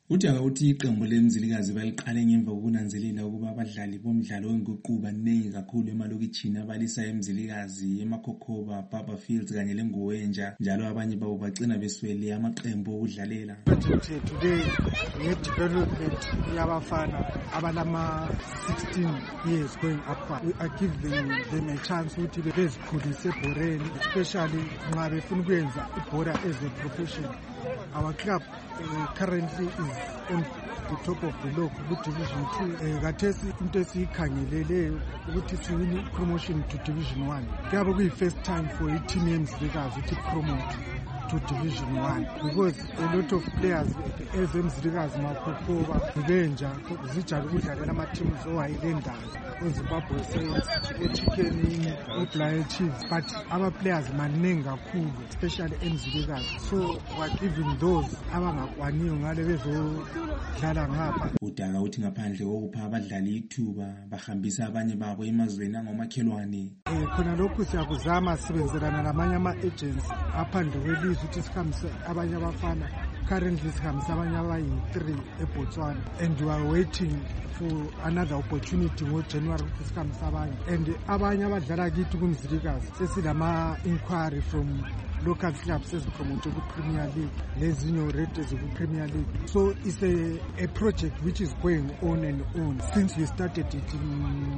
Uthi akawuthi iqembu lemzilikazi baliqale ngemva kokunanzelela ukuba abadlali bomdlalo wenguquba ningi kakhulu emalokitshini abalisa emzilikazi, eMakhokhoba, Barberfields kanye leNgowenja, njalo abanye babo bagcina beswele amaqembu okudlalela. Today nge-development yabafana abalama 16 years going upward, we are giving them a chance ukuthi bezikhulise ebhoreni, especially nxa befuna ukwenza ibhora as a profession. Our club currently is on the top of the log with Division 2. Kathesi into esiyikhangeleleyo ukuthi siwini promotion to Division 1. Kuyabe kuyi-first time for i-team yemzilikazi ukuthi promote to Division 1 because a lot of players ezemzilikazi Makhokhoba, Ngowenja zijala ukudlalela ama-teams o-Highlanders, o-Zimbabwe Saints, o-Chicken, o-Blair Chiefs, but our players maningi kakhulu especially emzilikazi, so we're giving those abangakwaniyo ngale bezodlala ngapha. Udaka uthi ngaphandle kokupha abadlali ithuba bahambisa abanye babo emazweni angomakhelwane. Khona lokhu siyakuzama sisebenzelana namanye ama-agency aphandle kwelizwe ukuthi sihambise abanye abafana. Currently sihambisa abanye abayi-3 eBotswana, and we are waiting for another opportunity ngoJanuary ukuthi sihambise abanye. And abanye abadlala kithi kumzilikazi sesilama-inquiry from local clubs ezipromote ku-Premier League, lezinye already ziku-Premier League. So it's a project which is going on and on since we started it in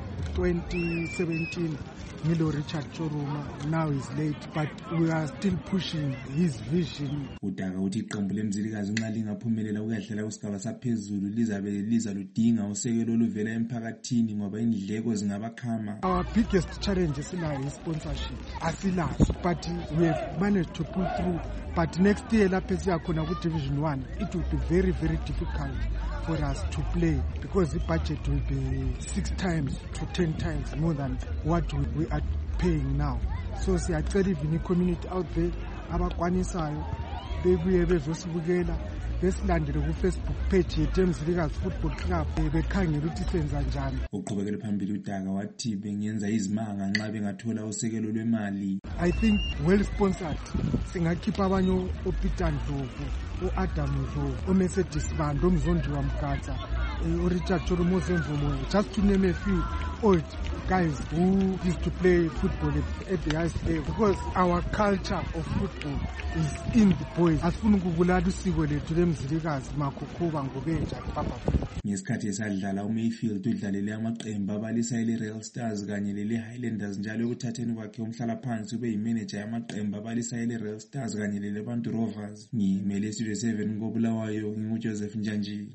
2017. Milo Richard Choruma now is late, but we are still pushing his vision. Udaka uthi iqembu lemzilikazi nxa lingaphumelela ukudlala kusigaba saphezulu lizabe lidinga usekelo oluvela emphakathini ngoba indleko zingabakhama. Our biggest challenge esilayo is sponsorship. Asilazo, but we have managed to pull through. But next year lapho siyakhona ku Division 1, it will be very, very difficult for us to play because the budget will be 6 times to 10 times more than what we are paying now. So siyacela even community out there abakwanisayo bebuye bezosibukela, besilandele ku-Facebook page yethu emzilikazi Football Club bekhangela ukuthi senza njani. Uqhubekele phambili Udaka wathi bengenza izimanga nxa bengathola usekelo lwemali. I think well sponsored singakhipha abanye oPeter Ndlovu, o-Adam Ndlovu, o-Mercedes Bando, uMzondiwa Mgatsa, o-Richard Choruma, Zemvumo, just to name a few old guys who used to play football at the highest level, because our culture of football is in the boys. Asifuna ukubulala usiko lethu lemzilikazi Makhokhoba, Ngowenja, Barberfields. Ngesikhathi esadlala uMayfield udlalele amaqembu abalisa ele-Real Stars kanye lele-Highlanders, njalo ekuthatheni kwakhe umhlalaphansi ube yimanager yamaqembu abalisa ele-Real Stars kanye lele-Bantu Rovers. Ngimele Studio 7 koBulawayo, nginguJoseph Njanji.